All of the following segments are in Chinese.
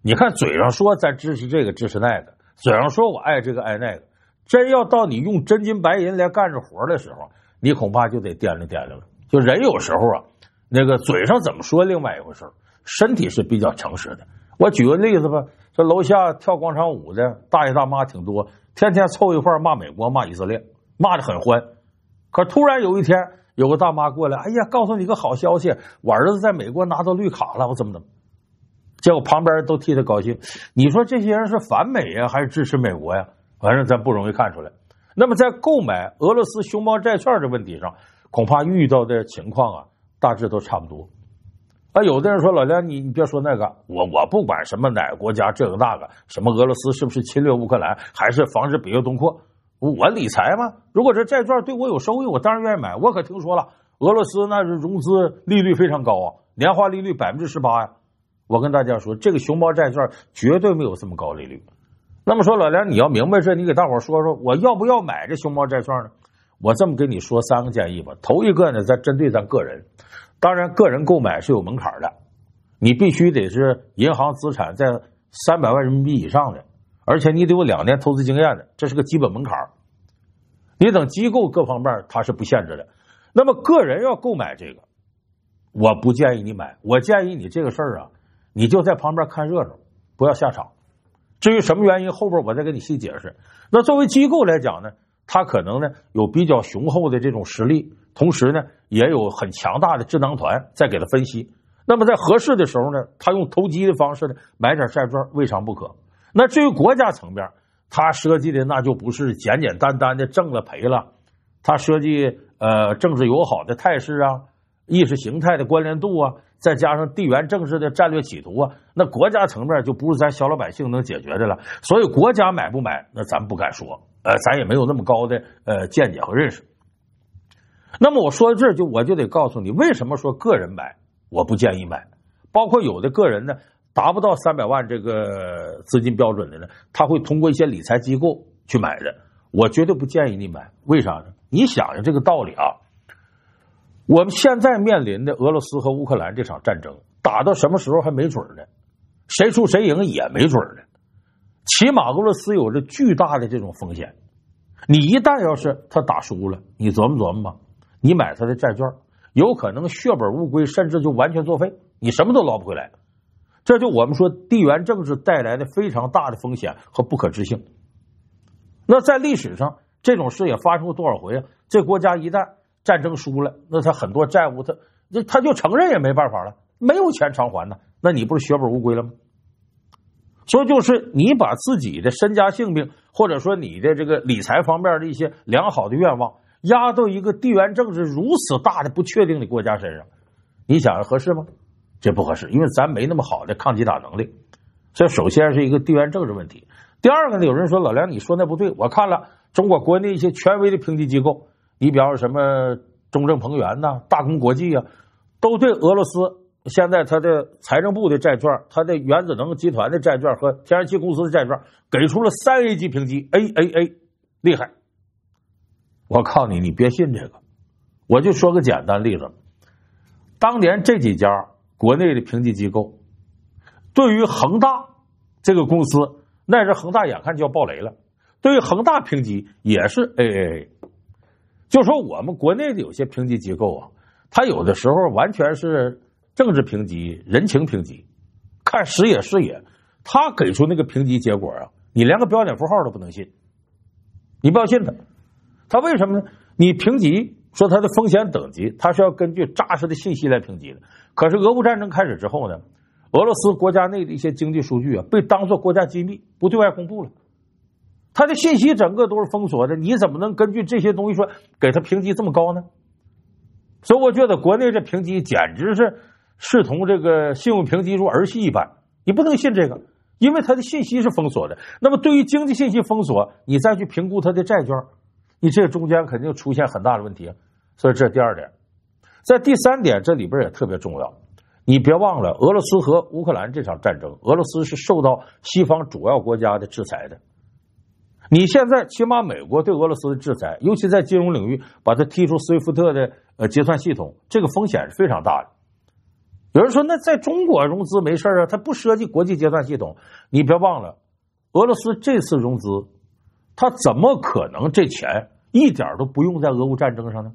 你看嘴上说咱支持这个支持那个，嘴上说我爱这个爱那个，真要到你用真金白银来干着活的时候，你恐怕就得掂量掂量了。就人有时候啊，那个嘴上怎么说另外一回事，身体是比较诚实的。我举个例子吧，这楼下跳广场舞的大爷大妈挺多，天天凑一块骂美国骂以色列，骂得很欢。可突然有一天有个大妈过来，哎呀，告诉你个好消息，我儿子在美国拿到绿卡了，我怎么结果旁边都替他高兴。你说这些人是反美呀，还是支持美国呀？反正咱不容易看出来。那么在购买俄罗斯熊猫债券的问题上，恐怕遇到的情况啊，大致都差不多。有的人说老梁，你别说那个，我不管什么哪个国家这个那个，什么俄罗斯是不是侵略乌克兰，还是防止北约东扩，我理财嘛。如果这债券对我有收益，我当然愿意买。我可听说了，俄罗斯那是融资利率非常高啊，年化利率18%呀。我跟大家说，这个熊猫债券绝对没有这么高利率。那么说老梁，你要明白这，你给大伙说说，我要不要买这熊猫债券呢？我这么跟你说3个建议吧。头一个呢，咱针对咱个人，当然个人购买是有门槛的，你必须得是银行资产在300万人民币以上的，而且你得有2年投资经验的，这是个基本门槛。你等机构各方面它是不限制的。那么个人要购买这个，我不建议你买，我建议你这个事儿啊，你就在旁边看热闹，不要下场。至于什么原因，后边我再给你细解释。那作为机构来讲呢，它可能呢有比较雄厚的这种实力，同时呢也有很强大的智囊团在给他分析。那么在合适的时候呢，他用投机的方式呢买点债券，未尝不可。那至于国家层面，他设计的那就不是简简单单的挣了赔了，他设计政治友好的态势啊，意识形态的关联度啊，再加上地缘政治的战略企图啊，那国家层面就不是咱小老百姓能解决的了。所以国家买不买，那咱不敢说，咱也没有那么高的见解和认识。那么我说到这儿我就得告诉你，为什么说个人买我不建议买。包括有的个人呢达不到300万这个资金标准的呢，他会通过一些理财机构去买的，我绝对不建议你买。为啥呢？你想想这个道理啊，我们现在面临的俄罗斯和乌克兰这场战争打到什么时候还没准呢，谁输谁赢也没准呢。起码俄罗斯有着巨大的这种风险，你一旦要是他打输了，你琢磨琢磨吧，你买他的债券有可能血本无归，甚至就完全作废，你什么都捞不回来。这就我们说地缘政治带来的非常大的风险和不可知性。那在历史上这种事也发生过多少回啊？这国家一旦战争输了，那他很多债务他就承认也没办法了，没有钱偿还呢，那你不是血本无归了吗？所以就是你把自己的身家性命，或者说你的这个理财方面的一些良好的愿望压到一个地缘政治如此大的不确定的国家身上，你想合适吗？这不合适，因为咱没那么好的抗击打能力。所以首先是一个地缘政治问题。第二个呢，有人说老梁你说那不对，我看了中国国内一些权威的评级机构，你比方说什么中证鹏源呐、大公国际啊，都对俄罗斯现在他的财政部的债券、他的原子能集团的债券和天然气公司的债券给出了3A 级评级 AAA， 厉害。我告诉你，你别信这个。我就说个简单例子，当年这几家国内的评级机构对于恒大这个公司，那是恒大眼看就要爆雷了，对于恒大评级也是 AAA。 就说我们国内的有些评级机构啊，它有的时候完全是政治评级、人情评级，看时也是也，他给出那个评级结果啊，你连个标点符号都不能信，你不要信他。他为什么呢？你评级说它的风险等级，它是要根据扎实的信息来评级的。可是俄乌战争开始之后呢，俄罗斯国家内的一些经济数据啊，被当作国家机密，不对外公布了。它的信息整个都是封锁的，你怎么能根据这些东西说给它评级这么高呢？所以我觉得国内这评级简直是视同这个信用评级如儿戏一般，你不能信这个，因为它的信息是封锁的。那么对于经济信息封锁，你再去评估它的债券，你这中间肯定出现很大的问题。所以这是第二点。在第三点，这里边也特别重要，你别忘了俄罗斯和乌克兰这场战争，俄罗斯是受到西方主要国家的制裁的。你现在起码美国对俄罗斯的制裁，尤其在金融领域把它踢出SWIFT的结算系统，这个风险是非常大的。 有人说那在中国融资没事啊，它不涉及国际结算系统。你别忘了，俄罗斯这次融资，它怎么可能这钱一点都不用在俄乌战争上呢？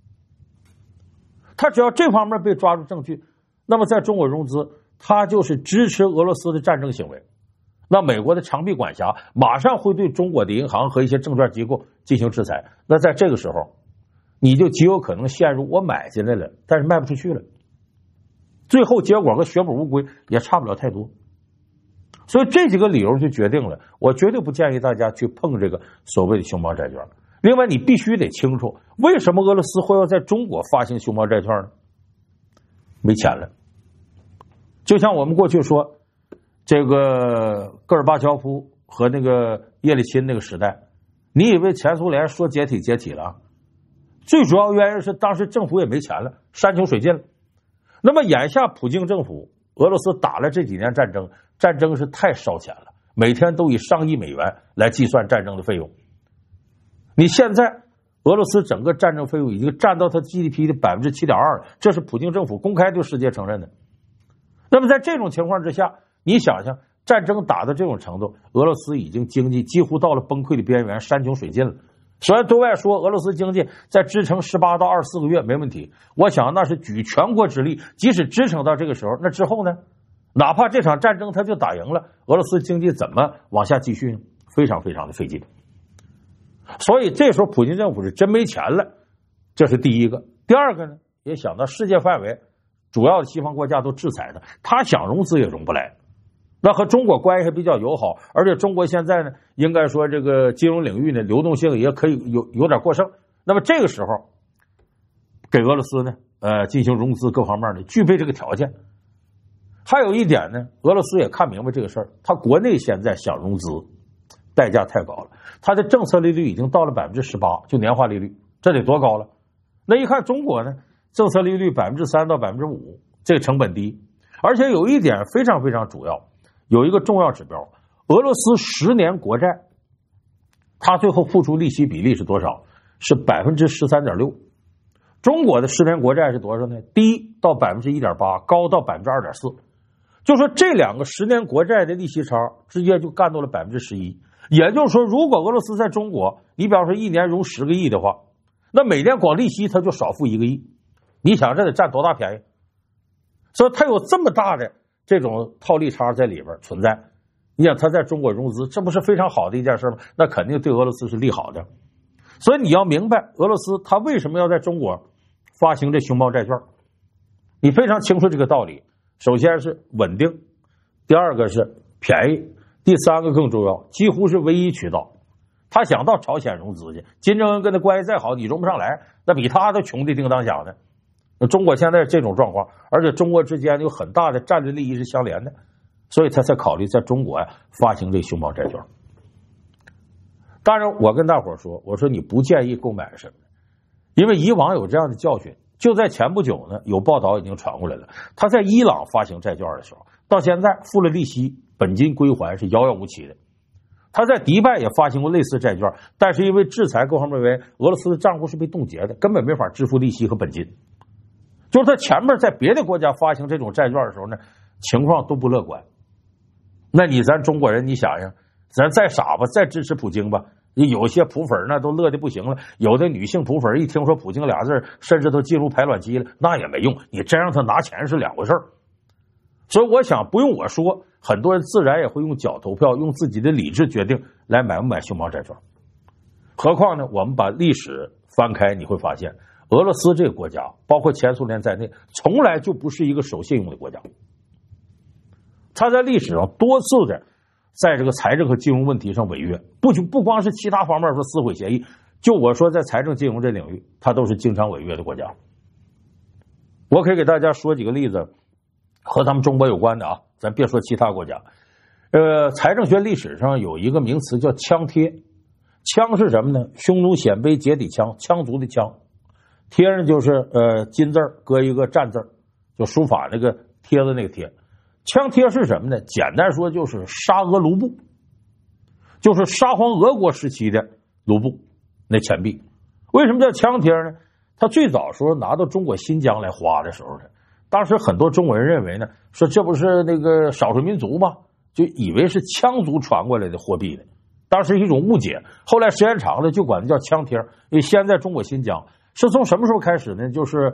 他只要这方面被抓住证据，那么在中国融资，他就是支持俄罗斯的战争行为。那美国的长臂管辖马上会对中国的银行和一些证券机构进行制裁。那在这个时候，你就极有可能陷入我买进来了，但是卖不出去了，最后结果和血本无归也差不了太多。所以这几个理由就决定了，我绝对不建议大家去碰这个所谓的熊猫债券。另外，你必须得清楚，为什么俄罗斯会要在中国发行熊猫债券呢？没钱了。就像我们过去说，这个戈尔巴乔夫和那个叶利钦那个时代，你以为前苏联说解体了？最主要原因是当时政府也没钱了，山穷水尽了。那么眼下普京政府，俄罗斯打了这几年战争是太烧钱了，每天都以上亿美元来计算战争的费用。你现在俄罗斯整个战争费用已经占到它 GDP 的 7.2%， 这是普京政府公开对世界承认的。那么在这种情况之下，你想想，战争打到这种程度，俄罗斯已经经济几乎到了崩溃的边缘，山穷水尽了。虽然对外说俄罗斯经济在支撑18到24个月没问题，我想那是举全国之力，即使支撑到这个时候，那之后呢？哪怕这场战争他就打赢了，俄罗斯经济怎么往下继续呢？非常非常的费劲。所以这时候普京政府是真没钱了，这是第一个。第二个呢，也想到世界范围主要的西方国家都制裁他想融资也融不来。那和中国关系比较友好，而且中国现在呢，应该说这个金融领域呢流动性也可以有点过剩。那么这个时候给俄罗斯呢进行融资各方面的具备这个条件。还有一点呢，俄罗斯也看明白这个事儿，他国内现在想融资代价太高了，他的政策利率已经到了 18%， 就年化利率，这得多高了？那一看中国呢，政策利率 3%到 5%， 这个成本低。而且有一点非常非常主要，有一个重要指标，俄罗斯10年国债它最后付出利息比例是多少？是 13.6%。中国的10年国债是多少呢？低到 1.8%， 高到 2.4%。就说这两个10年国债的利息差直接就干到了 11%。也就是说，如果俄罗斯在中国，你比方说一年融10个亿的话，那每年光利息它就少付1个亿，你想这得占多大便宜？所以它有这么大的这种套利差在里边存在。你想它在中国融资，这不是非常好的一件事吗？那肯定对俄罗斯是利好的。所以你要明白，俄罗斯它为什么要在中国发行这熊猫债券，你非常清楚这个道理。首先是稳定，第二个是便宜，第三个更重要，几乎是唯一渠道。他想到朝鲜融资去，金正恩跟他关系再好，你融不上来，那比他都穷的叮当响的。中国现在这种状况，而且中国之间有很大的战略利益是相连的，所以他才考虑在中国发行这熊猫债券。当然我跟大伙说，我说你不建议购买什么，因为以往有这样的教训。就在前不久呢，有报道已经传过来了，他在伊朗发行债券的时候，到现在付了利息，本金归还是遥遥无期的。他在迪拜也发行过类似债券，但是因为制裁各方面原因，俄罗斯的账户是被冻结的，根本没法支付利息和本金。就是他前面在别的国家发行这种债券的时候呢，情况都不乐观。那咱中国人，你想想，咱再傻吧，再支持普京吧，有些普粉那都乐得不行了，有的女性普粉一听说普京俩字，甚至都进入排卵期了，那也没用，你真让他拿钱是两回事儿。所以我想不用我说，很多人自然也会用脚投票，用自己的理智决定来买不买熊猫债券。何况呢，我们把历史翻开，你会发现俄罗斯这个国家，包括前苏联在内，从来就不是一个守信用的国家。他在历史上多次的在这个财政和金融问题上违约，不光是其他方面说撕毁协议，就我说在财政金融这领域，他都是经常违约的国家。我可以给大家说几个例子，和咱们中国有关的啊，咱别说其他国家。财政学历史上有一个名词叫枪贴，枪是什么呢？匈奴鲜卑结底羌，羌族的羌，贴上就是金字搁一个战字，就书法那个贴子那个贴。枪贴是什么呢？简单说就是沙俄卢布，就是沙皇俄国时期的卢布那钱币。为什么叫枪贴呢？他最早时候拿到中国新疆来花的时候呢， 当时很多中国人认为呢，说这不是那个少数民族吗？就以为是羌族传过来的货币呢。当时一种误解，后来时间长了就管它叫羌贴。因为现在中国新疆是从什么时候开始呢？就是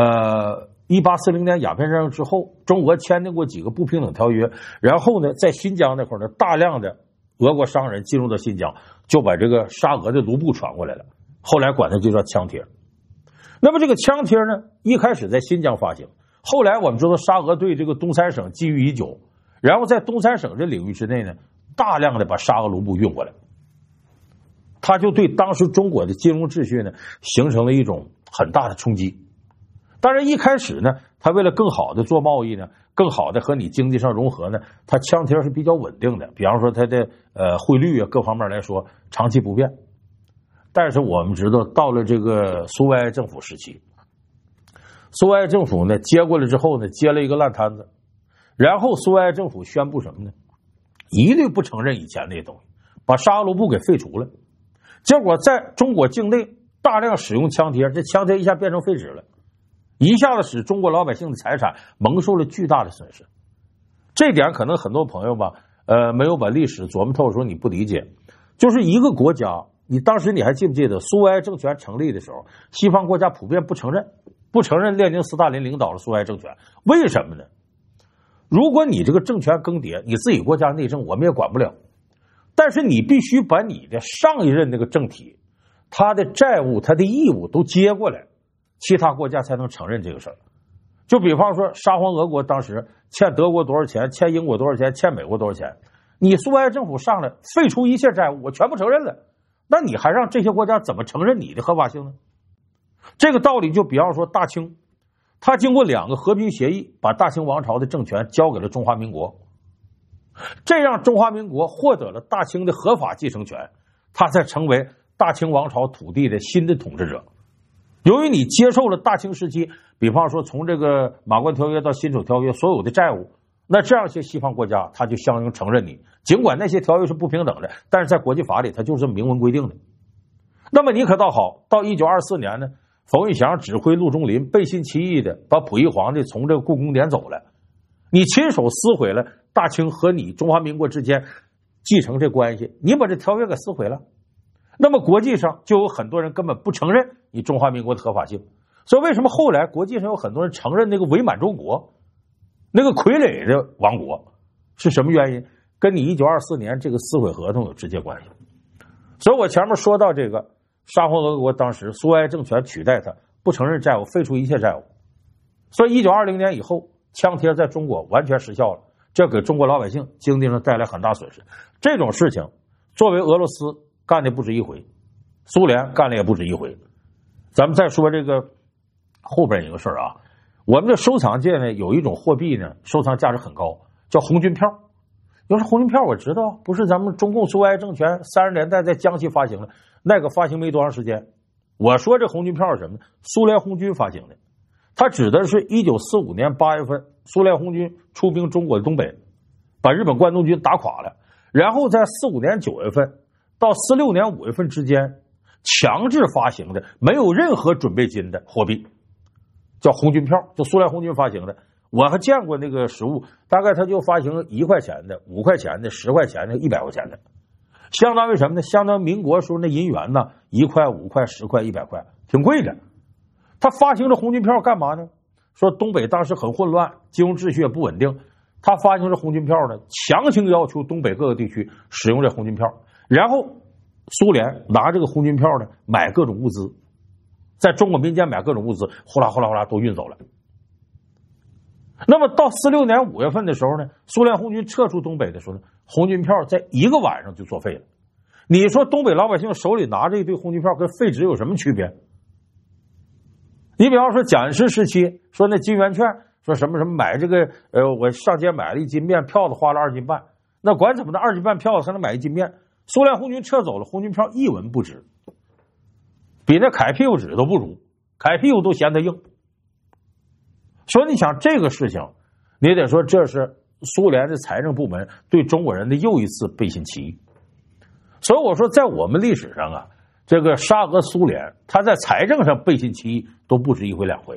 1840年鸦片战争之后，中俄签订过几个不平等条约，然后呢，在新疆那块呢，大量的俄国商人进入到新疆，就把这个沙俄的卢布传过来了，后来管它就叫羌贴。那么这个羌贴呢，一开始在新疆发行，后来我们知道沙俄对这个东三省觊觎已久，然后在东三省这领域之内呢，大量的把沙俄卢布运过来，他就对当时中国的金融秩序呢形成了一种很大的冲击。当然一开始呢，他为了更好的做贸易呢，更好的和你经济上融合呢，他羌贴是比较稳定的，比方说他的汇率啊各方面来说长期不变。但是我们知道，到了这个苏维埃政府时期，苏维埃政府呢接过来之后呢，接了一个烂摊子，然后苏维埃政府宣布什么呢？一律不承认以前那些东西，把沙俄卢布给废除了。结果在中国境内大量使用羌贴，这羌贴一下变成废纸了，一下子使中国老百姓的财产蒙受了巨大的损失。这点可能很多朋友吧，没有把历史琢磨透的时候你不理解。就是一个国家，你当时你还记不记得苏维埃政权成立的时候，西方国家普遍不承认列宁斯大林领导的苏维埃政权。为什么呢？如果你这个政权更迭，你自己国家内政我们也管不了，但是你必须把你的上一任那个政体他的债务他的义务都接过来，其他国家才能承认这个事儿。就比方说沙皇俄国当时欠德国多少钱，欠英国多少钱，欠美国多少钱，你苏维埃政府上来废除一切债务，我全部承认了，那你还让这些国家怎么承认你的合法性呢？这个道理就比方说大清，他经过2个和平协议，把大清王朝的政权交给了中华民国，这让中华民国获得了大清的合法继承权，他才成为大清王朝土地的新的统治者。由于你接受了大清时期，比方说从这个马关条约到辛丑条约所有的债务，那这样一些西方国家他就相应承认你，尽管那些条约是不平等的，但是在国际法里他就是明文规定的。那么你可倒好，到1924年呢，冯玉祥指挥陆中麟背信弃义的把溥仪皇帝从这个故宫撵走了，你亲手撕毁了大清和你中华民国之间继承这关系，你把这条约给撕毁了，那么国际上就有很多人根本不承认你中华民国的合法性。所以为什么后来国际上有很多人承认那个伪满洲国，那个傀儡的王国，是什么原因？跟你1924年这个撕毁合同有直接关系。所以我前面说到这个沙皇俄国当时苏维埃政权取代他，不承认债务，废除一切债务，所以1920年以后羌贴在中国完全失效了，这给中国老百姓经济上带来很大损失。这种事情作为俄罗斯干的不止一回，苏联干了也不止一回。咱们再说这个后边一个事儿啊，我们的收藏界呢有一种货币呢，收藏价值很高，叫红军票。要是红军票我知道，不是咱们中共苏维埃政权30年代在江西发行的，那个发行没多长时间。我说这红军票是什么呢？苏联红军发行的，它指的是1945年8月份苏联红军出兵中国的东北，把日本关东军打垮了，然后在45年9月份到46年5月份之间强制发行的没有任何准备金的货币，叫红军票，就苏联红军发行的。我还见过那个实物，大概他就发行1块钱的、5块钱的、10块钱的、100块钱的，相当于什么呢？相当于民国时候那银元呢，1块、5块、10块、100块，挺贵的。他发行这红军票干嘛呢？说东北当时很混乱，金融秩序也不稳定，他发行这红军票呢，强行要求东北各个地区使用这红军票，然后苏联拿这个红军票呢买各种物资，在中国民间买各种物资，呼啦呼啦呼啦都运走了。那么到46年5月份的时候呢，苏联红军撤出东北的时候呢，红军票在1个晚上就作废了。你说东北老百姓手里拿着一堆红军票跟废纸有什么区别？你比方说蒋介石时期说那金圆券，说什么什么买这个我上街买了1斤面，票子花了2斤半，那管怎么的2斤半票子才能买1斤面？苏联红军撤走了，红军票1文不值，比那揩屁股纸都不如，揩屁股都嫌它硬。所以你想这个事情，你得说这是苏联的财政部门对中国人的又一次背信弃义。所以我说在我们历史上啊，这个沙俄苏联他在财政上背信弃义都不止1回2回，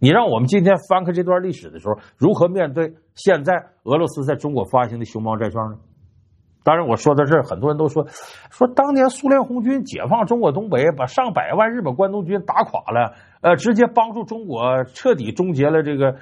你让我们今天翻开这段历史的时候，如何面对现在俄罗斯在中国发行的熊猫债券呢？当然，我说到这儿，很多人都说当年苏联红军解放中国东北，把上百万日本关东军打垮了，直接帮助中国彻底终结了这个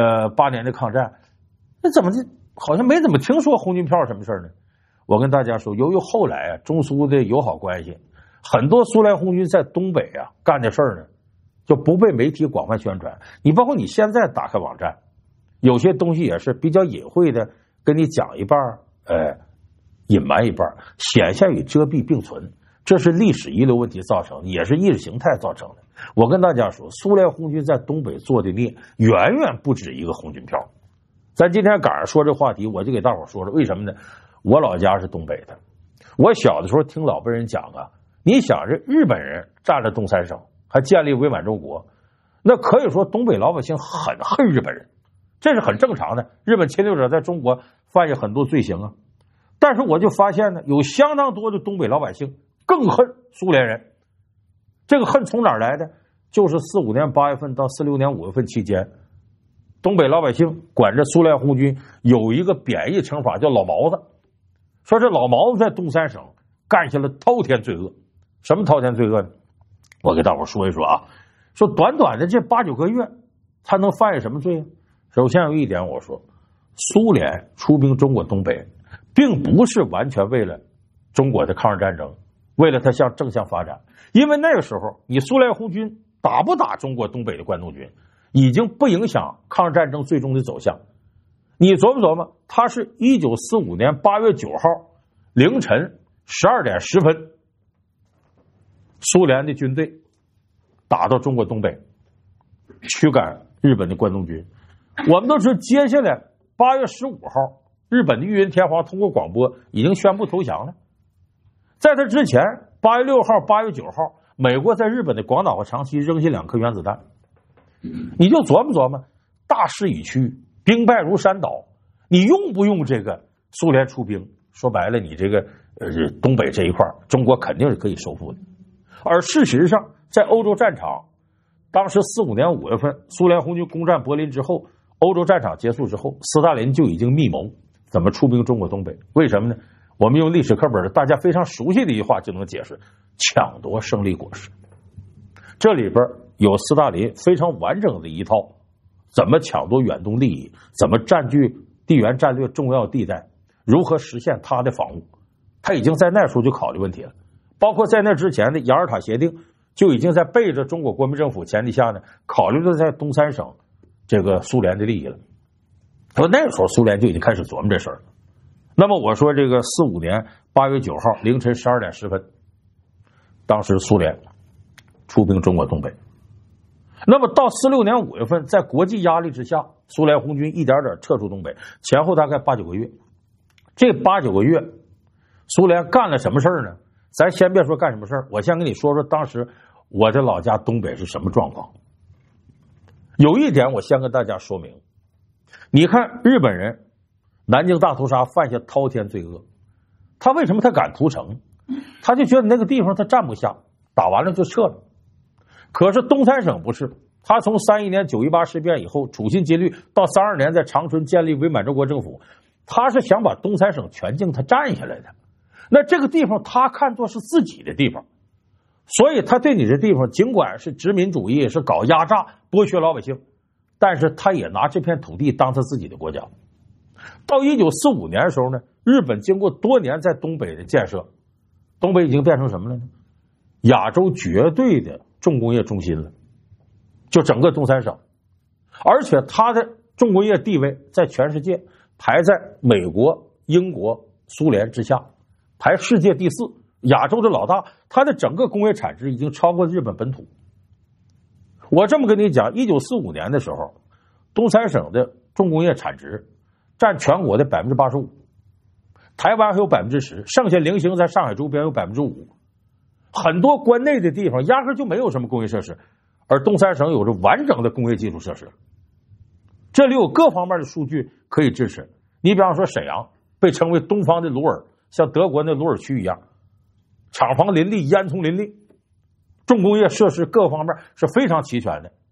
8年的抗战。那怎么的，好像没怎么听说红军票什么事呢？我跟大家说，由于后来中苏的友好关系，很多苏联红军在东北干的事儿呢，就不被媒体广泛宣传。你包括你现在打开网站，有些东西也是比较隐晦的，跟你讲一半隐瞒一半，显现与遮蔽并存，这是历史遗留问题造成的，也是意识形态造成的。我跟大家说，苏联红军在东北做的孽远远不止一个红军票。咱今天赶上说这话题，我就给大伙说说为什么呢？我老家是东北的，我小的时候听老辈人讲你想这日本人占了东三省，还建立伪满洲国，那可以说东北老百姓很恨日本人，这是很正常的。日本侵略者在中国犯下很多罪行但是我就发现呢，有相当多的东北老百姓更恨苏联人。这个恨从哪儿来的？就是45年8月份到46年5月份期间，东北老百姓管着苏联红军有一个贬义称法叫老毛子，说这老毛子在东三省干下了滔天罪恶。什么滔天罪恶呢？我给大伙说一说说短短的这8、9个月他能犯下什么罪呢？首先有一点，我说苏联出兵中国东北并不是完全为了中国的抗日战争，为了它向正向发展。因为那个时候你苏联红军打不打中国东北的关东军已经不影响抗日战争最终的走向。你琢磨琢磨，他是1945年8月9号凌晨12点10分，苏联的军队打到中国东北，驱赶日本的关东军。我们都知道，接下来8月15号日本的裕仁天皇通过广播已经宣布投降了。在他之前8月6号8月9号美国在日本的广岛和长崎扔下2颗原子弹。你就琢磨琢磨，大势已去，兵败如山倒，你用不用这个苏联出兵？说白了，你这个东北这一块中国肯定是可以收复的。而事实上在欧洲战场，当时45年5月份苏联红军攻占柏林之后，欧洲战场结束之后，斯大林就已经密谋怎么出兵中国东北。为什么呢？我们用历史课本大家非常熟悉的一句话就能解释：抢夺胜利果实。这里边有斯大林非常完整的一套怎么抢夺远东利益，怎么占据地缘战略重要地带，如何实现他的防务。他已经在那时候就考虑问题了，包括在那之前的雅尔塔协定就已经在背着中国国民政府前提下呢，考虑了在东三省这个苏联的利益了。说那个时候苏联就已经开始琢磨这事儿了。那么我说这个45年8月9号凌晨12点10分，当时苏联出兵中国东北。那么到46年5月份，在国际压力之下，苏联红军一点点撤出东北，前后大概8、9个月。这8、9个月苏联干了什么事儿呢？咱先别说干什么事儿，我先跟你说说当时我的老家东北是什么状况。有一点我先跟大家说明，你看日本人南京大屠杀犯下滔天罪恶，他为什么他敢屠城？他就觉得那个地方他站不下，打完了就撤了。可是东三省不是，他从31年9·18事变以后处心积虑，到32年在长春建立伪满洲国政府，他是想把东三省全境他占下来的。那这个地方他看作是自己的地方，所以他对你这地方尽管是殖民主义，是搞压榨剥削老百姓，但是他也拿这片土地当他自己的国家。到1945年的时候呢，日本经过多年在东北的建设，东北已经变成什么了呢？亚洲绝对的重工业中心了，就整个东三省。而且它的重工业地位在全世界排在美国、英国、苏联之下，排世界第4，亚洲的老大。它的整个工业产值已经超过日本本土。我这么跟你讲，1945年的时候，东三省的重工业产值占全国的85%，台湾还有10%，剩下零星在上海周边有5%。很多关内的地方压根就没有什么工业设施，而东三省有着完整的工业基础设施。这里有各方面的数据可以支持。你比方说沈阳被称为东方的鲁尔，像德国的鲁尔区一样，厂房林立，烟囱林立，重工业设施各方面是非常齐全的。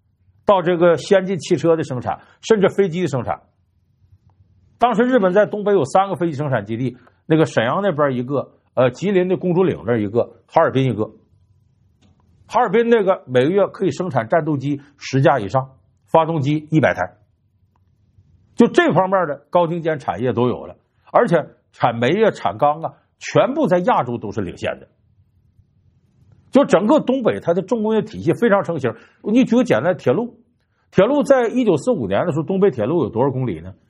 到这个先进汽车的生产，甚至飞机的生产。当时日本在东北有3个飞机生产基地，那个沈阳那边一个，吉林的公主岭那一个，哈尔滨一个。哈尔滨那个每个月可以生产战斗机10架以上，发动机100台，就这方面的高精尖产业都有了，而且产煤啊、产钢啊，全部在亚洲都是领先的。就整个东北它的重工业体系非常成型。你举个简单的铁路，铁路在1945年的时候，东北铁路有多少公里呢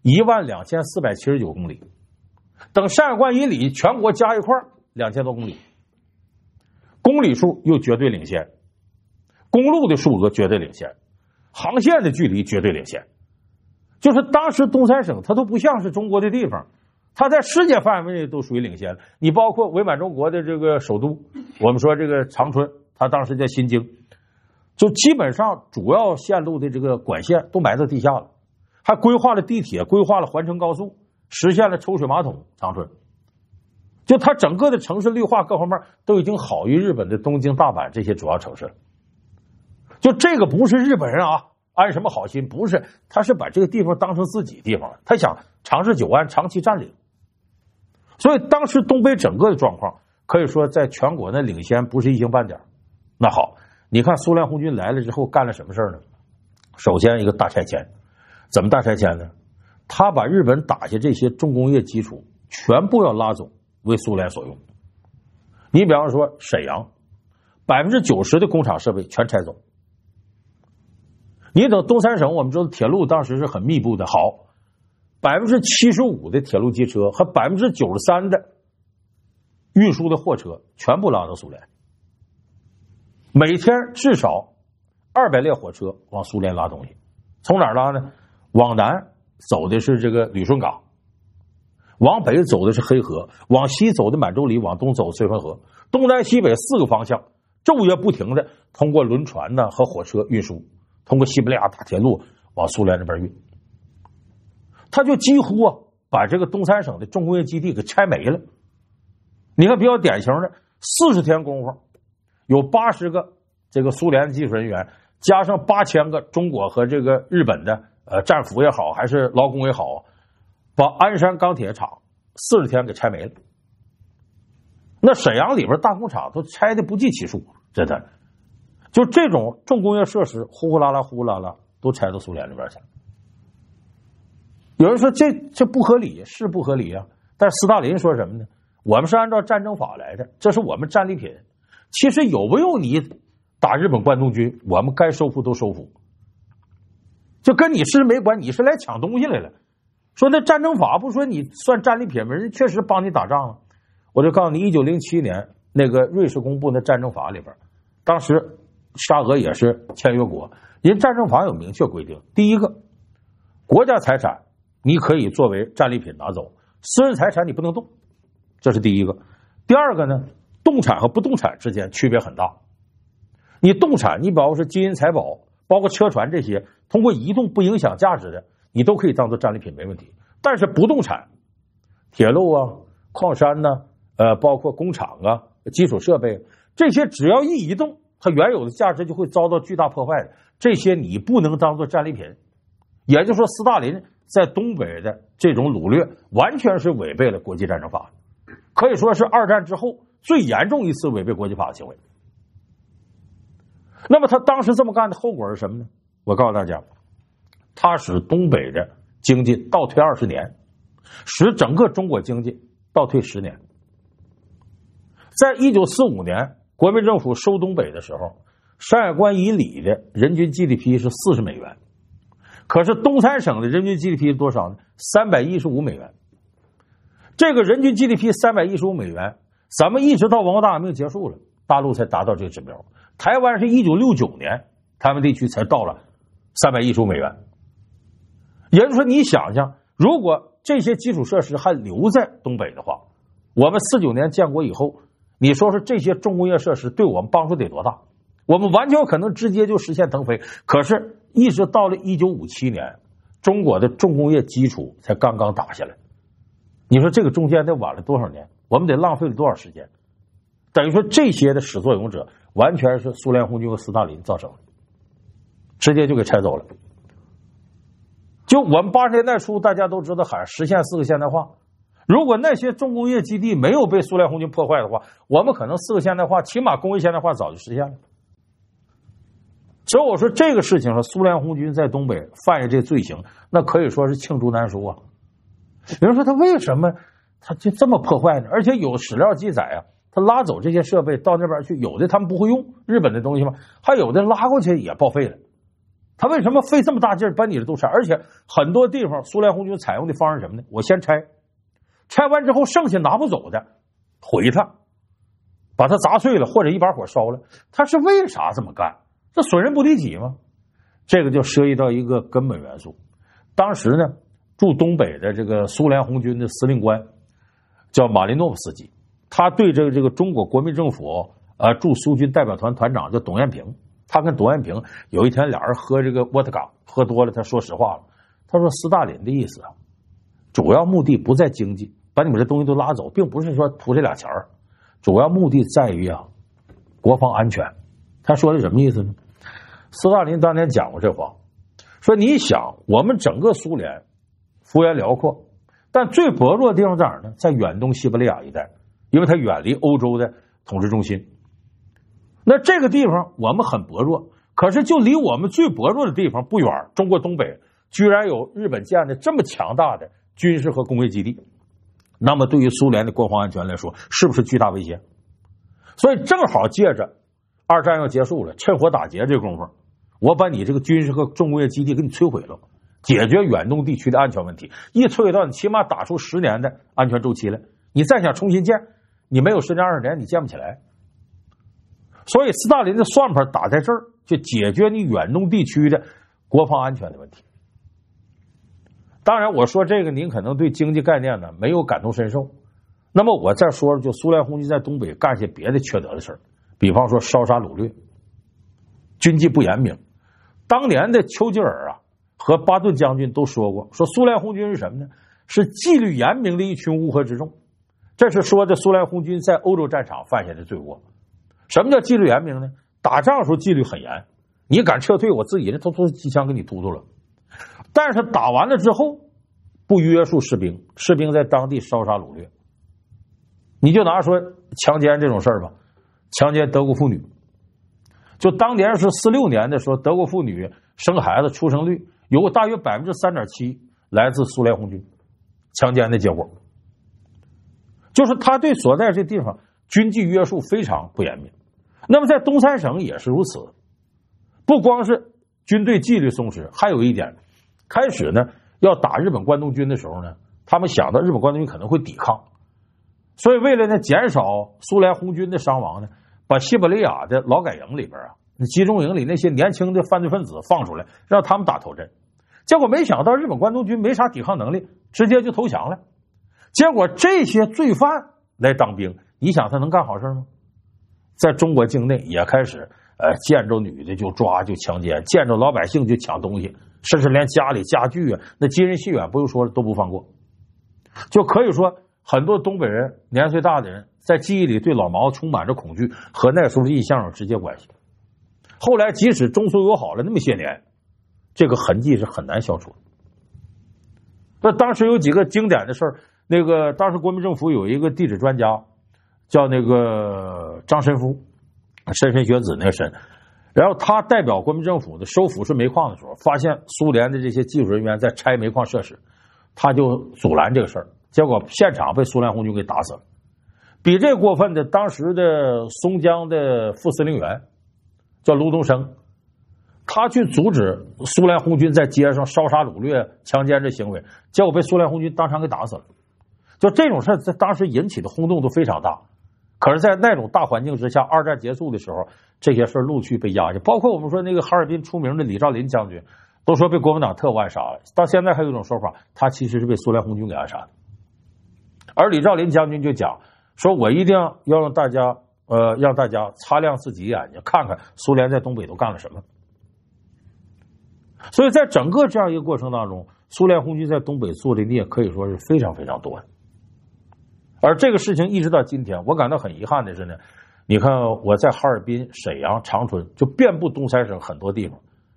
？12479公里。等山海关以里全国加一块2000多公里，公里数又绝对领先，公路的数额绝对领先，航线的距离绝对领先。就是当时东三省它都不像是中国的地方，它在世界范围内都属于领先。你包括伪满中国的这个首都，我们说这个长春，它当时叫新京，就基本上主要线路的这个管线都埋到地下了，还规划了地铁，规划了环城高速，实现了抽水马桶。长春就它整个的城市绿化各方面都已经好于日本的东京、大阪这些主要城市了。就这个不是日本人啊安什么好心，不是，他是把这个地方当成自己地方了，他想长治久安，长期占领。所以当时东北整个的状况可以说在全国的领先不是一星半点。那好，你看苏联红军来了之后干了什么事呢？首先一个大拆迁。怎么大拆迁呢？他把日本打下这些重工业基础全部要拉走，为苏联所用。你比方说沈阳，90%的工厂设备全拆走。你等东三省，我们知道铁路当时是很密布的，好，75%的铁路机车和93%的运输的货车全部拉到苏联，每天至少200列火车往苏联拉东西。从哪儿拉呢？往南走的是这个旅顺港，往北走的是黑河，往西走的满洲里，往东走绥芬河，东南西北4个方向昼夜不停的通过轮船呢和火车运输，通过西伯利亚大铁路往苏联那边运。他就几乎把这个东三省的重工业基地给拆没了。你看比较典型的，40天功夫有80个这个苏联技术人员，加上8000个中国和这个日本的战俘也好还是劳工也好，把鞍山钢铁厂40天给拆没了。那沈阳里边大工厂都拆的不计其数，真的。就这种重工业设施呼呼啦啦都拆到苏联那边去了。有人说这不合理，是不合理啊。但是斯大林说什么呢？我们是按照战争法来的，这是我们战利品。其实有没有你打日本关东军，我们该收复都收复，就跟你是没关，你是来抢东西来了。说那战争法不说你算战利品吗？人确实帮你打仗了。我就告诉你，1907年那个瑞士公布的战争法里边，当时沙俄也是签约国，人战争法有明确规定，第一个，国家财产你可以作为战利品拿走，私人财产你不能动，这是第一个。第二个呢，动产和不动产之间区别很大。你动产，你包括是金银财宝，包括车船这些，通过移动不影响价值的，你都可以当做战利品，没问题。但是不动产，铁路啊、矿山呢、包括工厂啊、基础设备，这些只要一移动，它原有的价值就会遭到巨大破坏的。这些你不能当做战利品。也就是说，斯大林在东北的这种掳掠，完全是违背了国际战争法，可以说是二战之后最严重一次违背国际法的行为。那么他当时这么干的后果是什么呢？我告诉大家，他使东北的经济倒退20年，使整个中国经济倒退10年。在1945年国民政府收东北的时候，山海关以里的人均 GDP 是40美元，可是东三省的人均 GDP 是多少呢？315美元。这个人均 GDP 315美元，咱们一直到文化大革命结束了，大陆才达到这个指标。台湾是1969年台湾地区才到了315美元。也就是说，你想想，如果这些基础设施还留在东北的话，我们49年建国以后，你说说这些重工业设施对我们帮助得多大？我们完全有可能直接就实现腾飞。可是一直到了1957年，中国的重工业基础才刚刚打下来。你说这个中间得晚了多少年？我们得浪费了多少时间？等于说这些的始作俑者完全是苏联红军和斯大林造成的。 直接就给拆走了。就我们80年代初，大家都知道喊实现4个现代化。如果那些重工业基地没有被苏联红军破坏的话，我们可能4个现代化，起码工业现代化早就实现了。所以我说这个事情上，苏联红军在东北犯下这罪行，那可以说是罄竹难书啊。有人说他为什么他就这么破坏呢？而且有史料记载啊，他拉走这些设备到那边去，有的他们不会用日本的东西吗？还有的拉过去也报废了。他为什么费这么大劲儿把你的都拆？而且很多地方苏联红军采用的方式什么呢？我先拆，拆完之后剩下拿不走的毁它，把它砸碎了或者一把火烧了。他是为啥这么干？这损人不利己吗？这个就涉及到一个根本元素。当时呢，驻东北的这个苏联红军的司令官叫马林诺夫斯基，他对这个中国国民政府驻苏军代表团团长叫董彦平，他跟董彦平有一天俩人喝这个沃特嘎，喝多了，他说实话了，他说斯大林的意思啊，主要目的不在经济，把你们这东西都拉走，并不是说图这俩钱儿，主要目的在于国防安全。他说的什么意思呢？斯大林当年讲过这话，说你想我们整个苏联幅员辽阔，但最薄弱的地方在哪儿呢？在远东西伯利亚一带，因为它远离欧洲的统治中心。那这个地方我们很薄弱，可是就离我们最薄弱的地方不远，中国东北居然有日本建的这么强大的军事和工业基地，那么对于苏联的国防安全来说，是不是巨大威胁？所以正好借着二战要结束了，趁火打劫这功夫，我把你这个军事和重工业基地给你摧毁了，解决远东地区的安全问题。一摧毁到你起码打出10年的安全周期来，你再想重新建，你没有10年20年你建不起来。所以斯大林的算盘打在这儿，就解决你远东地区的国防安全的问题。当然我说这个您可能对经济概念呢没有感同身受，那么我再说就苏联红军在东北干些别的缺德的事儿，比方说烧杀掳掠，军纪不严明。当年的丘吉尔和巴顿将军都说过，说苏联红军是什么呢？是纪律严明的一群乌合之众。这是说的苏联红军在欧洲战场犯下的罪过。什么叫纪律严明呢？打仗的时候纪律很严，你敢撤退，我自己偷偷机枪给你突突了。但是打完了之后不约束士兵，士兵在当地烧杀掳掠。你就拿说强奸这种事儿吧，强奸德国妇女，就当年是46年的时候，德国妇女生孩子出生率有大约 3.7% 来自苏联红军强奸的结果。就是他对所在这地方军纪约束非常不严明。那么在东三省也是如此，不光是军队纪律松弛，还有一点，开始呢要打日本关东军的时候呢，他们想到日本关东军可能会抵抗，所以为了呢减少苏联红军的伤亡呢，把西伯利亚的劳改营里边集中营里那些年轻的犯罪分子放出来，让他们打头阵。结果没想到日本关东军没啥抵抗能力，直接就投降了。结果这些罪犯来当兵，你想他能干好事吗？在中国境内也开始见着女的就抓就强奸，见着老百姓就抢东西，甚至连家里家具那金银细软不用说了都不放过。就可以说很多东北人年岁大的人在记忆里对老毛充满着恐惧，和那时候的印象有直接关系。后来即使中苏友好了那么些年，这个痕迹是很难消除的。那当时有几个经典的事儿，那个当时国民政府有一个地质专家叫那个张申夫，莘莘学子那个莘，然后他代表国民政府的收抚顺煤矿的时候，发现苏联的这些技术人员在拆煤矿设施，他就阻拦这个事儿，结果现场被苏联红军给打死了。比这过分的，当时的松江的副司令员叫卢东升，他去阻止苏联红军在街上烧杀掳掠强奸这行为，结果被苏联红军当场给打死了。就这种事在当时引起的轰动都非常大。可是在那种大环境之下，二战结束的时候，这些事陆续被压下，包括我们说那个哈尔滨出名的李兆麟将军，都说被国民党特务暗杀了。到现在还有一种说法，他其实是被苏联红军给暗杀的。而李兆麟将军就讲说，我一定要让大家擦亮自己眼睛，看看苏联在东北都干了什么。所以在整个这样一个过程当中，苏联红军在东北做的孽可以说是非常非常多的。而这个事情一直到今天，我感到很遗憾的是呢，你看我在哈尔滨、沈阳、长春，就遍布东三省很多地方，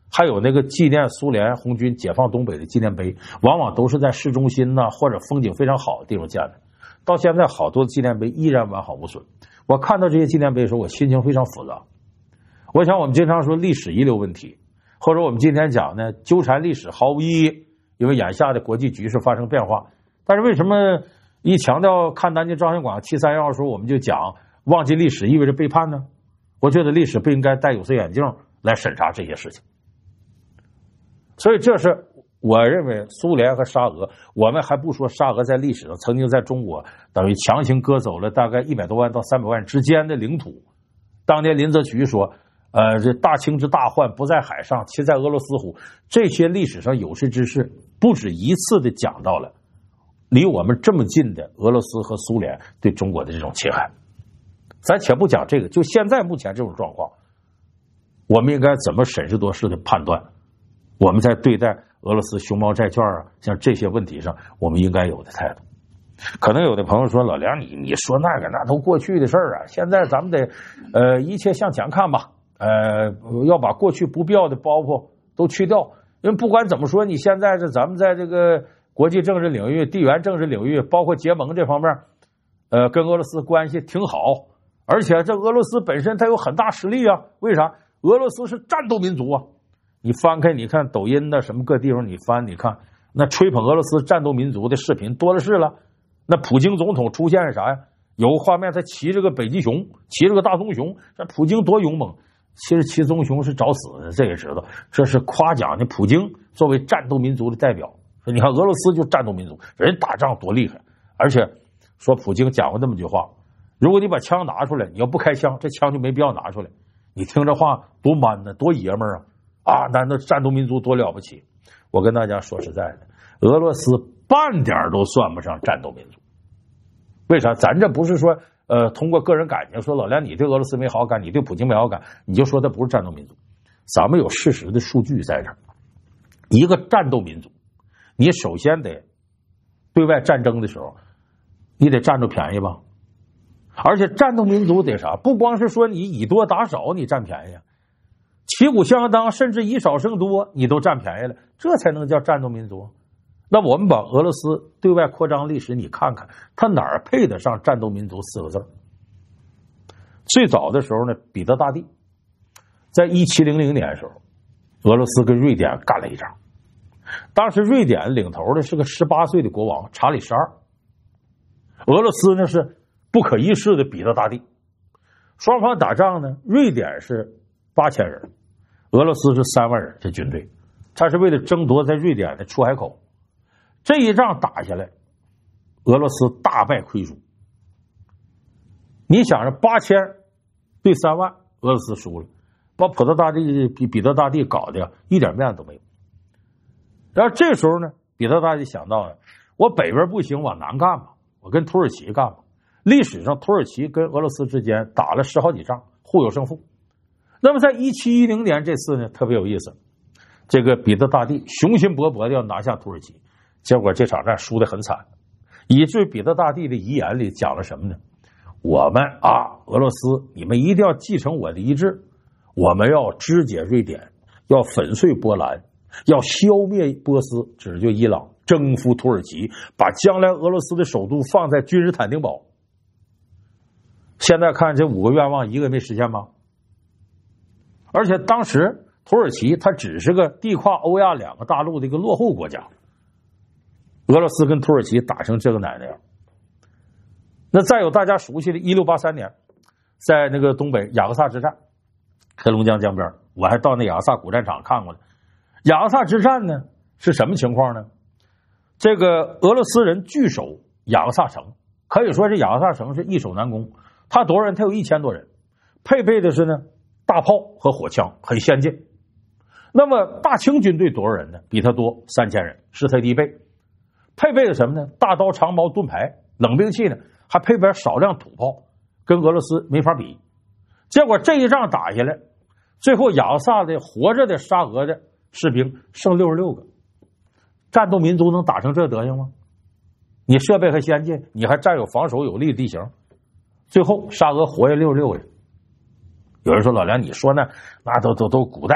还有那个纪念苏联红军解放东北的纪念碑，往往都是在市中心呐，或者风景非常好的地方建的。到现在，好多纪念碑依然完好无损。我看到这些纪念碑的时候，我心情非常复杂。我想，我们经常说历史遗留问题，或者我们今天讲呢，纠缠历史毫无意义，因为眼下的国际局势发生变化。但是为什么一强调看南京照相馆731的时候，我们就讲忘记历史意味着背叛呢？我觉得历史不应该戴有色眼镜来审查这些事情。所以这是我认为苏联和沙俄，我们还不说沙俄在历史上曾经在中国等于强行割走了大概100多万到300万之间的领土。当年林则徐说这大清之大患不在海上，其在俄罗斯乎。这些历史上有识之士不止一次的讲到了离我们这么近的俄罗斯和苏联对中国的这种侵害。咱且不讲这个，就现在目前这种状况，我们应该怎么审时度势的判断我们在对待俄罗斯熊猫债券啊，像这些问题上，我们应该有的态度。可能有的朋友说，老梁你说那个那都过去的事儿啊，现在咱们得一切向前看吧，要把过去不必要的包袱都去掉。因为不管怎么说，你现在是咱们在这个国际政治领域、地缘政治领域，包括结盟这方面，跟俄罗斯关系挺好，而且这俄罗斯本身它有很大实力啊。为啥？俄罗斯是战斗民族啊。你翻开你看抖音的什么各地方，你翻你看那吹捧俄罗斯战斗民族的视频多了是了。那普京总统出现是啥呀？有个画面他骑着个北极熊，骑着个大棕熊，这普京多勇猛。其实骑棕熊是找死的，这也知道。这是夸奖的普京作为战斗民族的代表。说你看俄罗斯就战斗民族，人打仗多厉害。而且说普京讲过这么句话，如果你把枪拿出来，你要不开枪，这枪就没必要拿出来。你听这话多 man 呢，多爷们儿啊！难道战斗民族多了不起？我跟大家说实在的，俄罗斯半点都算不上战斗民族。为啥？咱这不是说通过个人感情说老梁你对俄罗斯没好感，你对普京没好感，你就说他不是战斗民族。咱们有事实的数据在这儿。一个战斗民族，你首先得对外战争的时候，你得占着便宜吧。而且战斗民族得啥？不光是说你以多打少，你占便宜啊，旗鼓相当，甚至以少胜多，你都占便宜了，这才能叫战斗民族。那我们把俄罗斯对外扩张历史你看看，它哪儿配得上战斗民族4个字？最早的时候呢，彼得大帝在1700年的时候，俄罗斯跟瑞典干了一仗。当时瑞典领头的是个18岁的国王查理12，俄罗斯呢是不可一世的彼得大帝。双方打仗呢，瑞典是8000人，俄罗斯是3万人，这军队，他是为了争夺在瑞典的出海口。这一仗打下来，俄罗斯大败亏输。你想着8000对3万，俄罗斯输了，把彼得大帝搞的一点面子都没有。然后这时候呢，彼得大帝想到了，我北边不行，往南干吧，我跟土耳其干吧。历史上土耳其跟俄罗斯之间打了10好几仗，互有胜负。那么在1710年这次呢，特别有意思，这个彼得大帝雄心勃勃的要拿下土耳其，结果这场战输得很惨，以至于彼得大帝的遗言里讲了什么呢？我们俄罗斯，你们一定要继承我的遗志，我们要肢解瑞典，要粉碎波兰，要消灭波斯，指就伊朗，征服土耳其，把将来俄罗斯的首都放在君士坦丁堡。现在看这5个愿望一个也没实现吗？而且当时土耳其它只是个地跨欧亚2个大陆的一个落后国家，俄罗斯跟土耳其打成这个奶奶样。那再有大家熟悉的1683年，在那个东北雅各萨之战，黑龙江江边，我还到那雅各萨古战场看过了。雅各萨之战呢是什么情况呢？这个俄罗斯人据守雅各萨城，可以说是雅各萨城是易守难攻。他多少人？他有1000多人，配备的是呢大炮和火枪，很先进。那么大清军队多少人呢？比他多3000人，是他的1倍。配备的什么呢？大刀、长矛、盾牌，冷兵器呢，还配备少量土炮，跟俄罗斯没法比。结果这一仗打下来，最后雅各萨的活着的沙俄的士兵剩66个。战斗民族能打成这德行吗？你设备还先进，你还占有防守有利的地形，最后沙俄活下66个人。有人说老梁，你说那都古代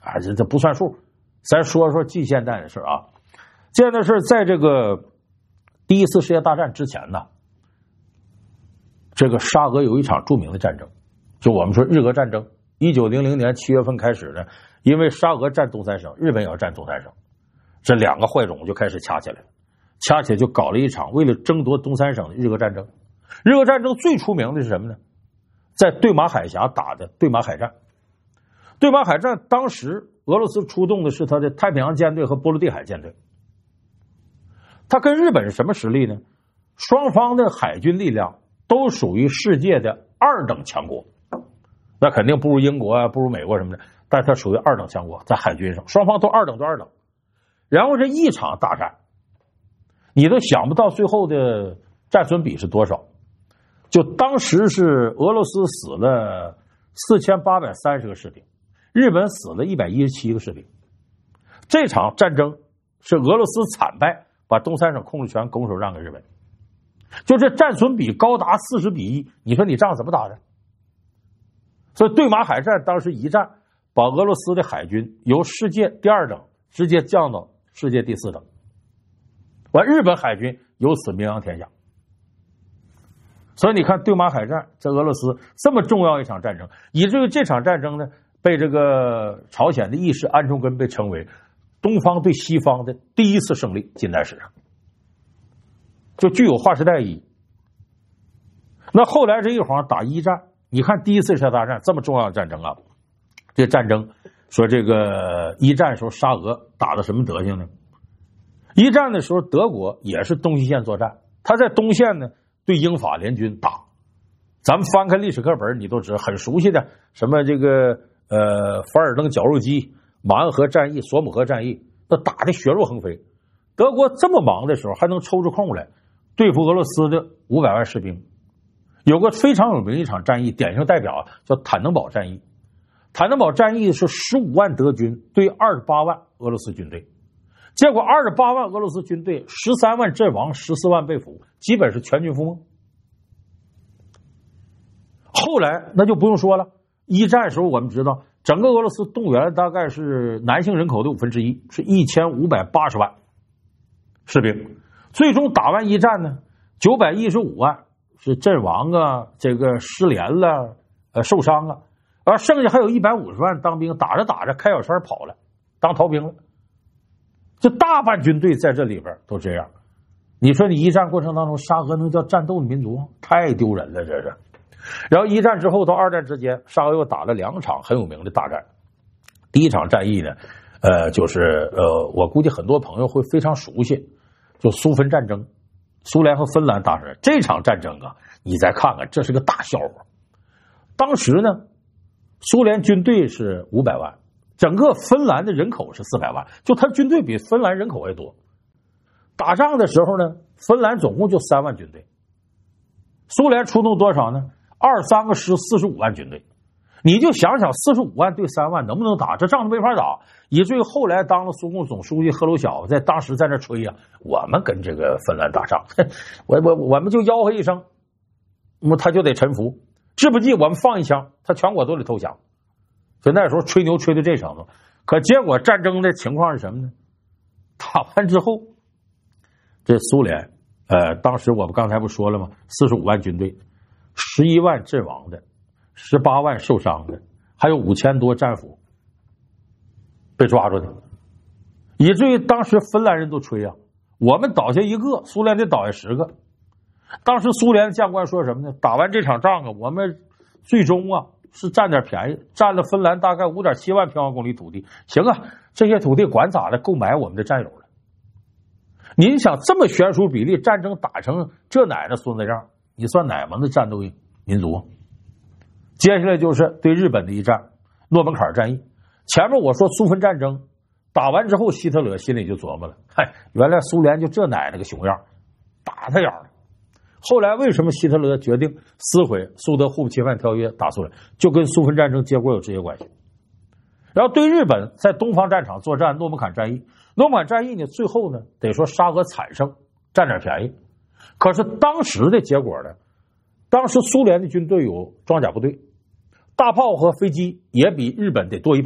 啊，这不算数。咱说说近现代的事啊。现在是在这个第一次世界大战之前呢，这个沙俄有一场著名的战争，就我们说日俄战争。1900年7月份开始呢，因为沙俄占东三省，日本也要占东三省，这两个坏种就开始掐起来了，掐起来就搞了一场为了争夺东三省的日俄战争。日俄战争最出名的是什么呢？在对马海峡打的对马海战。对马海战当时俄罗斯出动的是他的太平洋舰队和波罗的海舰队。他跟日本是什么实力呢？双方的海军力量都属于世界的二等强国，那肯定不如英国啊，不如美国什么的，但它属于二等强国，在海军上双方都二等。然后这一场大战，你都想不到最后的战损比是多少。就当时是俄罗斯死了4830个士兵，日本死了117个士兵。这场战争是俄罗斯惨败，把东三省控制权拱手让给日本，就这战损比高达40:1，你说你仗怎么打的？所以对马海战当时一战，把俄罗斯的海军由世界第2等直接降到世界第4等，完日本海军由此名扬天下。所以你看对马海战在俄罗斯这么重要一场战争，以至于这场战争呢，被这个朝鲜的义士安重根被称为东方对西方的第一次胜利，近代史上就具有划时代意义。那后来这一晃打一战，你看第一次世界大战这么重要的战争啊，这战争说这个一战时候沙俄打的什么德行呢？一战的时候德国也是东西线作战，他在东线呢对英法联军打。咱们翻开历史课本你都知道很熟悉的，什么这个凡尔登绞肉机、马恩河战役、索姆河战役，那打的血肉横飞。德国这么忙的时候还能抽出空来对付俄罗斯的500万士兵。有个非常有名一场战役，典型代表叫坦能堡战役。坦能堡战役是15万德军对28万俄罗斯军队，结果28万俄罗斯军队13万阵亡，14万被俘，基本是全军覆没。后来那就不用说了，一战时候我们知道整个俄罗斯动员大概是男性人口的1/5，是1580万士兵。最终打完一战呢，915万是阵亡啊，这个失联了，受伤啊，而剩下还有150万当兵，打着打着开小差跑了，当逃兵了。这大半军队在这里边都这样。你说你一战过程当中沙俄能叫战斗的民族？太丢人了，这是。然后一战之后到二战之间，沙俄又打了2场很有名的大战。第一场战役呢，就是我估计很多朋友会非常熟悉，就苏芬战争，苏联和芬兰打仗。这场战争啊，你再看看，这是个大笑话。当时呢，苏联军队是500万，整个芬兰的人口是400万，就他军队比芬兰人口还多。打仗的时候呢，芬兰总共就3万军队，苏联出动多少呢？23个师45万军队。你就想想45万对3万能不能打？这仗都没法打。以至于后来当了苏共总书记赫鲁晓夫在当时在那吹呀，我们跟这个芬兰打仗，我们就吆喝一声，那么他就得臣服。知不济我们放一枪，他全国都得投降。所以那时候吹牛吹到这程度。可结果战争的情况是什么呢？打完之后，这苏联当时我们刚才不说了吗？45万军队，11万阵亡的，18万受伤的，还有5000多战俘被抓住的，以至于当时芬兰人都吹啊，我们倒下一个，苏联得倒下10个。当时苏联将官说什么呢？打完这场仗啊，我们最终啊是占点便宜，占了芬兰大概5.7万平方公里土地。行啊，这些土地管咋的，够买我们的战友了。您想这么悬殊比例，战争打成这奶奶孙子样，你算哪门子战斗民族？接下来就是对日本的一战，诺门坎儿战役。前面我说苏芬战争打完之后，希特勒心里就琢磨了，嗨，原来苏联就这奶奶个熊样，打他眼了。后来为什么希特勒决定撕毁苏德互不侵犯条约打苏联，就跟苏芬战争结果有直接关系。然后对日本在东方战场作战诺门坎战役，诺门坎战役呢，最后呢得说沙俄惨胜，占点便宜。可是当时的结果呢，当时苏联的军队有装甲部队，大炮和飞机也比日本得多一半，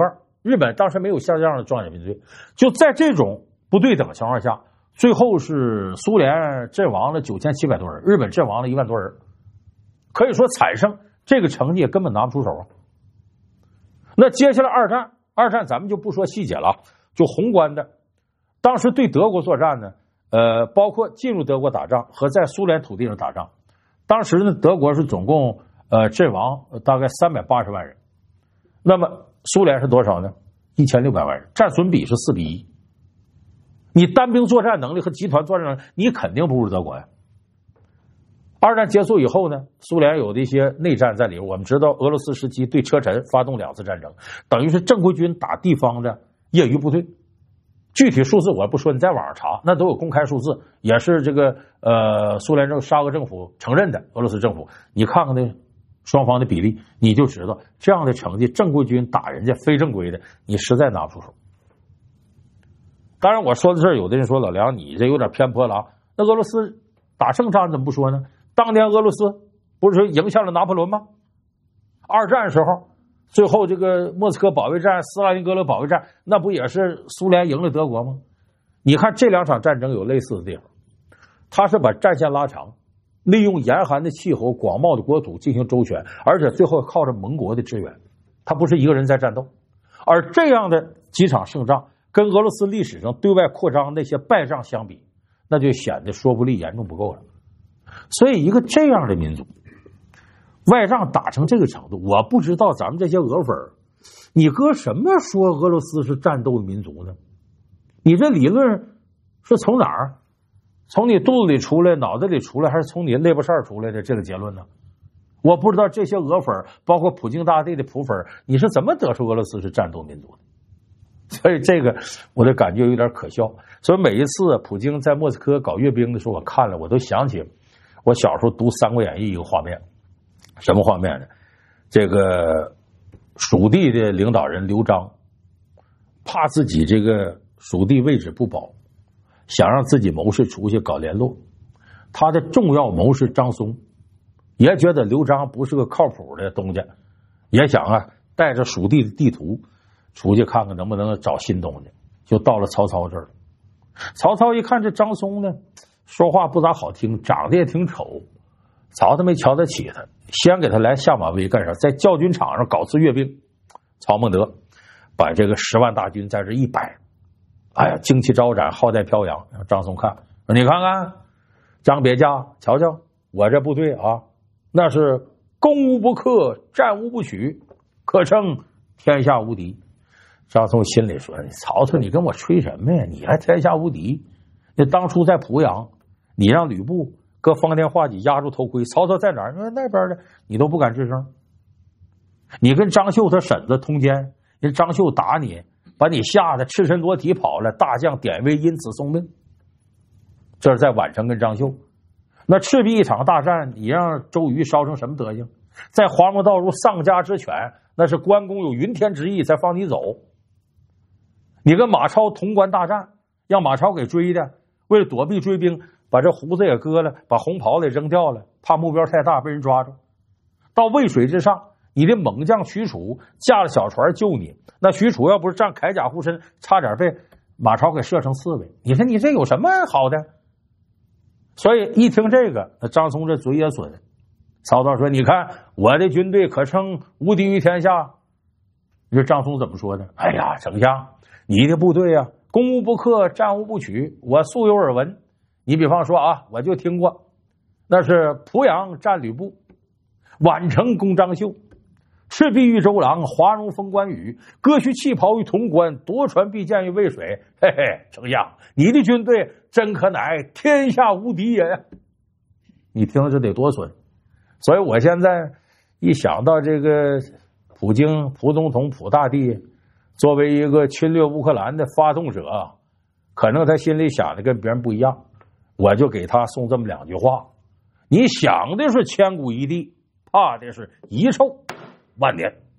日本当时没有像这样的装甲兵队，就在这种不对等情况下，最后是苏联阵亡了9700多人，日本阵亡了1万多人，可以说惨胜，这个成绩根本拿不出手啊。那接下来二战咱们就不说细节了，就宏观的，当时对德国作战呢，包括进入德国打仗和在苏联土地上打仗，当时呢德国是总共阵亡大概380万人，那么苏联是多少呢？1600万人，战损比是4比1。你单兵作战能力和集团作战能力，你肯定不如德国呀。二战结束以后呢，苏联有的一些内战在里边，我们知道俄罗斯时期对车臣发动2次战争，等于是正规军打地方的业余部队。具体数字我不说，你在网上查，那都有公开数字，也是这个苏联沙俄政府承认的俄罗斯政府。你看看那双方的比例，你就知道这样的成绩，正规军打人家非正规的，你实在拿不出手。当然我说的这儿，有的人说老梁你这有点偏颇了啊。那俄罗斯打胜仗怎么不说呢？当年俄罗斯不是赢下了拿破仑吗？二战时候最后这个莫斯科保卫战、斯大林格勒保卫战，那不也是苏联赢了德国吗？你看这2场战争有类似的地方，他是把战线拉长，利用严寒的气候、广袤的国土进行周旋，而且最后靠着盟国的支援，他不是一个人在战斗。而这样的几场胜仗跟俄罗斯历史上对外扩张那些败仗相比，那就显得说服力严重不够了。所以一个这样的民族外仗打成这个程度，我不知道咱们这些俄粉你搁什么说俄罗斯是战斗的民族呢？你这理论是从哪儿？从你肚子里出来、脑子里出来，还是从你肋巴扇出来的这个结论呢？我不知道这些俄粉，包括普京大帝的普粉，你是怎么得出俄罗斯是战斗民族的？所以这个我的感觉有点可笑。所以每一次普京在莫斯科搞阅兵的时候，我看了我都想起我小时候读《三国演义》一个画面。什么画面呢？这个蜀地的领导人刘璋怕自己这个蜀地位置不保，想让自己谋士出去搞联络。他的重要谋士张松也觉得刘璋不是个靠谱的东家，也想带着蜀地的地图出去看看能不能找新东家，就到了曹操这儿。曹操一看这张松呢，说话不咋好听，长得也挺丑，曹操没瞧得起他，先给他来下马威干啥？在教军场上搞次阅兵。曹孟德把这个10万大军在这一摆，哎呀，旌旗招展，号带飘扬。张松看，说你看看张别驾，瞧瞧我这部队啊，那是攻无不克，战无不取，可称天下无敌。张松心里说，曹操你跟我吹什么呀？你还天下无敌？那当初在濮阳，你让吕布搁方天画戟压住头盔，曹操在哪儿？那边的你都不敢吱声。你跟张绣他婶子通奸，人张绣打你，把你吓得赤身裸体跑了，大将典韦因此送命。这是在宛城跟张绣。那赤壁一场大战，你让周瑜烧成什么德行？在黄河道如丧家之犬，那是关公有云天之意才放你走。你跟马超潼关大战，让马超给追的，为了躲避追兵，把这胡子也割了，把红袍子也扔掉了，怕目标太大被人抓住。到渭水之上，你的猛将许褚驾了小船救你，那许褚要不是仗铠甲护身，差点被马超给射成刺猬。你说你这有什么好的？所以一听这个，那张松这嘴也损。曹操说，你看我的军队可称无敌于天下。你说张松怎么说的？哎呀，丞相，你的部队啊，攻无不克，战无不取，我素有耳闻。你比方说我就听过，那是濮阳战吕布，宛城攻张绣，赤壁遇周郎，华容封关羽，割须弃袍于潼关，夺船避箭于渭水。嘿嘿，丞相，你的军队真可乃天下无敌也。你听这得多损。所以我现在一想到这个普京、普总统、普大帝作为一个侵略乌克兰的发动者，可能他心里想的跟别人不一样，我就给他送这么2句话：你想的是千古一帝，怕的是遗臭万年。